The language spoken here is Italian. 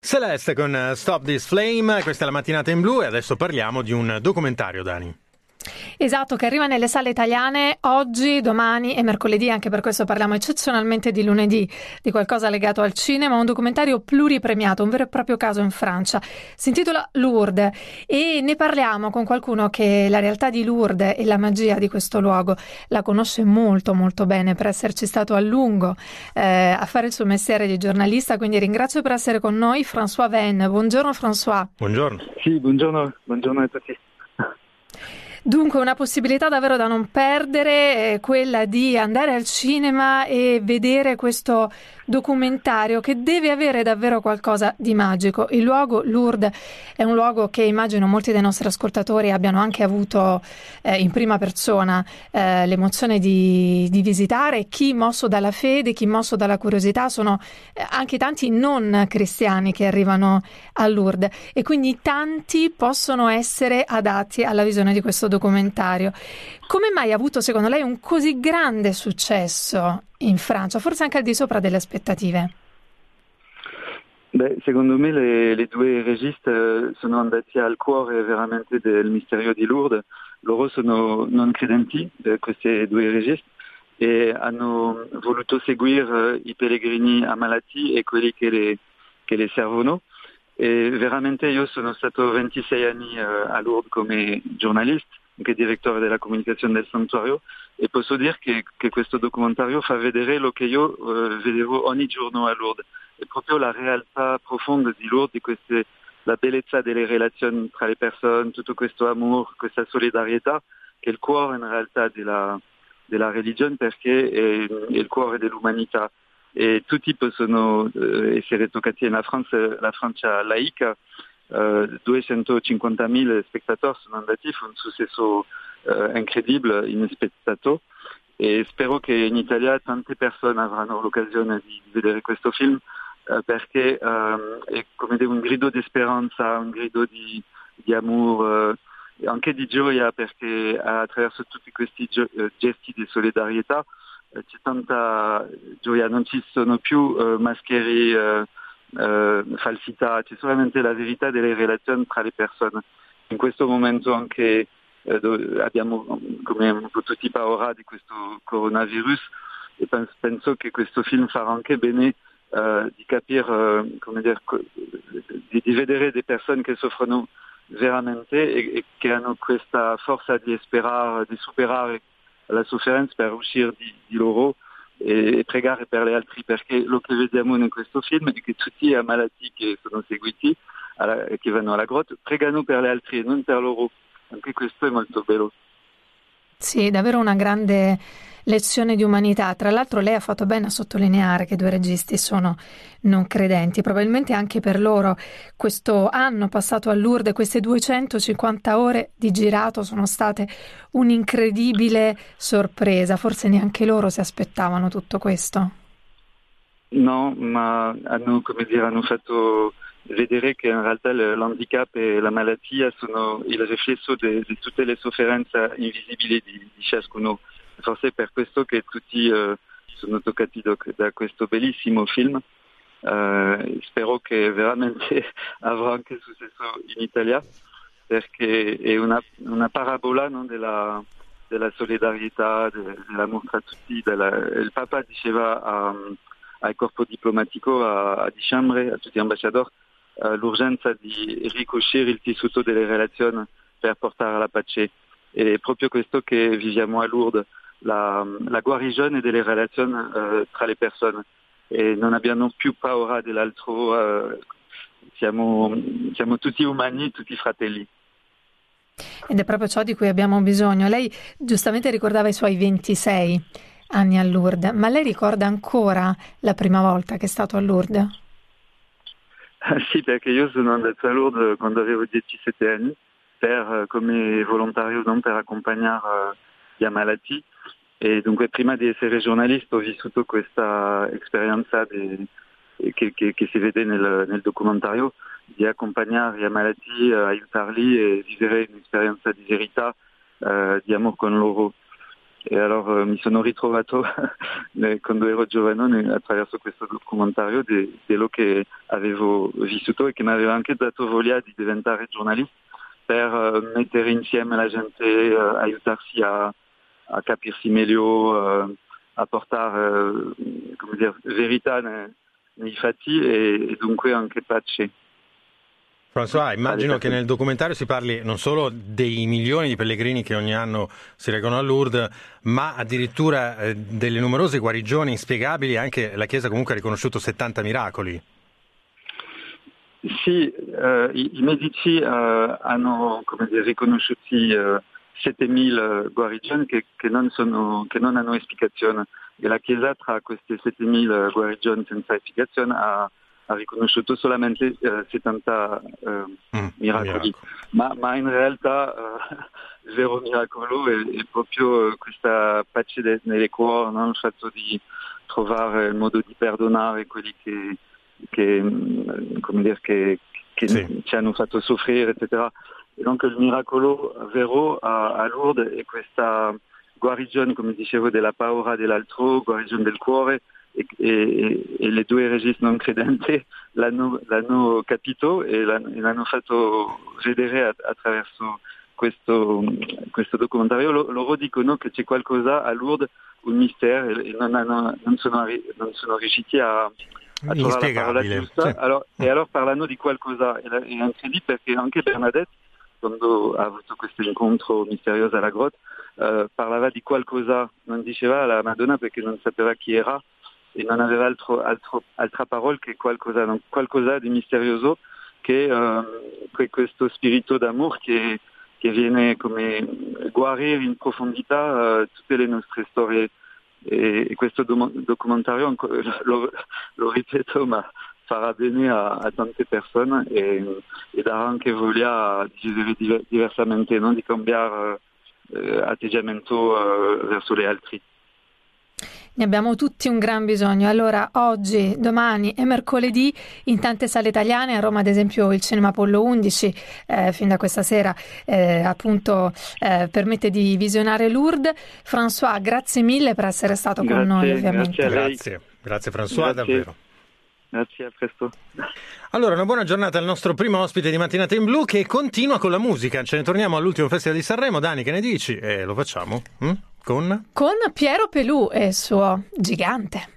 Celeste con Stop This Flame, questa è la mattinata in blu e adesso parliamo di un documentario, Dani. Esatto, che arriva nelle sale italiane oggi, domani e mercoledì, anche per questo parliamo eccezionalmente di lunedì, di qualcosa legato al cinema, un documentario pluripremiato, un vero e proprio caso in Francia. Si intitola Lourdes e ne parliamo con qualcuno che la realtà di Lourdes e la magia di questo luogo la conosce molto molto bene per esserci stato a lungo a fare il suo mestiere di giornalista, quindi ringrazio per essere con noi François Venn. Buongiorno François. Buongiorno. Sì, buongiorno a tutti. Dunque una possibilità davvero da non perdere è quella di andare al cinema e vedere questo documentario che deve avere davvero qualcosa di magico. Il luogo Lourdes è un luogo che immagino molti dei nostri ascoltatori abbiano anche avuto in prima persona l'emozione di visitare. Chi mosso dalla fede, chi mosso dalla curiosità, sono anche tanti non cristiani che arrivano a Lourdes e quindi tanti possono essere adatti alla visione di questo documentario. Come mai ha avuto secondo lei un così grande successo in Francia, forse anche al di sopra delle aspettative? Beh, secondo me le due registi sono andati al cuore veramente del mistero di Lourdes. Loro sono non credenti, questi due registi, e hanno voluto seguire i pellegrini ammalati e quelli che le servono. E veramente io sono stato 26 anni a Lourdes come giornalista, anche direttore della comunicazione del santuario, e posso dire che questo documentario fa vedere lo che io vedevo ogni giorno a Lourdes. È proprio la realtà profonda di Lourdes, la bellezza delle relazioni tra le persone, tutto questo amore, questa solidarietà, che è il cuore in realtà della religione, perché è il cuore dell'umanità. E tutti possono essere toccati nella Francia laica. 250.000 spettatori sono andati, fu un successo incredibile, inaspettato, e spero che in Italia tante persone avranno l'occasione di vedere questo film perché è come dire un grido di speranza, un grido di amore, anche di gioia, perché attraverso tutti questi gesti di solidarietà c'è tanta gioia, non ci sono più maschere, falsità, c'è solamente la verità delle relazioni tra le persone. In questo momento anche abbiamo come un po' tutti paura di questo coronavirus, e penso che questo film farà anche bene di capire, come dire, di vedere delle persone che soffrono veramente e che hanno questa forza di sperare, di superare la sofferenza per uscire di loro e pregare per gli altri, perché lo che vediamo in questo film è che tutti gli ammalati che sono seguiti, che vanno alla grotta, pregano per gli altri e non per loro. Anche questo è molto bello. Sì, davvero una grande lezione di umanità. Tra l'altro lei ha fatto bene a sottolineare che i due registi sono non credenti. Probabilmente anche per loro questo anno passato a Lourdes, queste 250 ore di girato sono state un'incredibile sorpresa. Forse neanche loro si aspettavano tutto questo. No, ma hanno fatto vedere che in realtà l'handicap e la malattia sono il riflesso di tutte le sofferenze invisibili di ciascuno. Forse è per questo che tutti sono toccati da questo bellissimo film. Spero che veramente avrà anche successo in Italia, perché è una parabola, no, della solidarietà, dell'amore tra tutti. Il Papa diceva al corpo diplomatico, a dicembre, a tutti gli ambasciatori, l'urgenza di ricucire il tessuto delle relazioni per portare la pace. E è proprio questo che viviamo a Lourdes, la guarigione delle relazioni tra le persone. E non abbiamo più paura dell'altro, siamo tutti umani, tutti fratelli. Ed è proprio ciò di cui abbiamo bisogno. Lei giustamente ricordava i suoi 26 anni a Lourdes, ma lei ricorda ancora la prima volta che è stato a Lourdes? Sì, perché io sono andato a Lourdes quando avevo 17 anni come volontario, non per accompagnare gli ammalati, e dunque prima di essere giornalista ho vissuto questa esperienza che si vede nel documentario, di accompagnare gli ammalati, aiutarli e vivere un'esperienza di verità, di amore con loro. E allora mi sono ritrovato quando ero giovane attraverso questo documentario di quello che avevo vissuto e che mi aveva anche dato voglia di diventare giornalista per mettere insieme la gente, aiutarsi a capirsi meglio, a portare verità nei fatti e dunque anche pace. François, immagino che nel documentario si parli non solo dei milioni di pellegrini che ogni anno si recano a Lourdes, ma addirittura delle numerose guarigioni inspiegabili. Anche la Chiesa comunque ha riconosciuto 70 miracoli. Sì, i medici hanno riconosciuti 7.000 guarigioni che non hanno spiegazione, e la Chiesa tra queste 7.000 guarigioni senza spiegazione ha riconosciuto solamente 70 miracoli, ma in realtà il vero miracolo è proprio questa pace nelle cuori, no? Il fatto di trovare il modo di perdonare quelli che ci hanno fatto soffrire, eccetera. E donc il miracolo vero a Lourdes è questa guarigione, come dicevo, della paura dell'altro, guarigione del cuore, e le due registe non credenti l'hanno capito e l'hanno fatto vedere attraverso questo documentario. Loro dicono che c'è qualcosa a Lourdes, un mistero, e non sono riusciti a trovare la parola giusta. Sì. Allora parlano di qualcosa, è incredibile perché anche Bernadette, quando ha avuto questo incontro misterioso alla grotta, parlava di qualcosa, non diceva alla Madonna perché non sapeva chi era e non aveva altra parola che qualcosa di misterioso, che questo spirito d'amore che viene come guarire in profondità tutte le nostre storie. E questo documentario, lo ripeto, ma farà bene a tante persone e darà anche voglia di vivere diversamente, non di cambiare atteggiamento verso gli altri. Ne abbiamo tutti un gran bisogno. Allora, oggi, domani e mercoledì in tante sale italiane, a Roma ad esempio il Cinema Apollo 11, fin da questa sera permette di visionare Lourdes. François, grazie mille per essere stato con noi, ovviamente. Grazie François, davvero. Grazie, a presto. Allora, una buona giornata al nostro primo ospite di Mattinata in Blu, che continua con la musica. Ce ne torniamo all'ultimo Festival di Sanremo. Dani, che ne dici? E lo facciamo? Con Piero Pelù e il suo Gigante.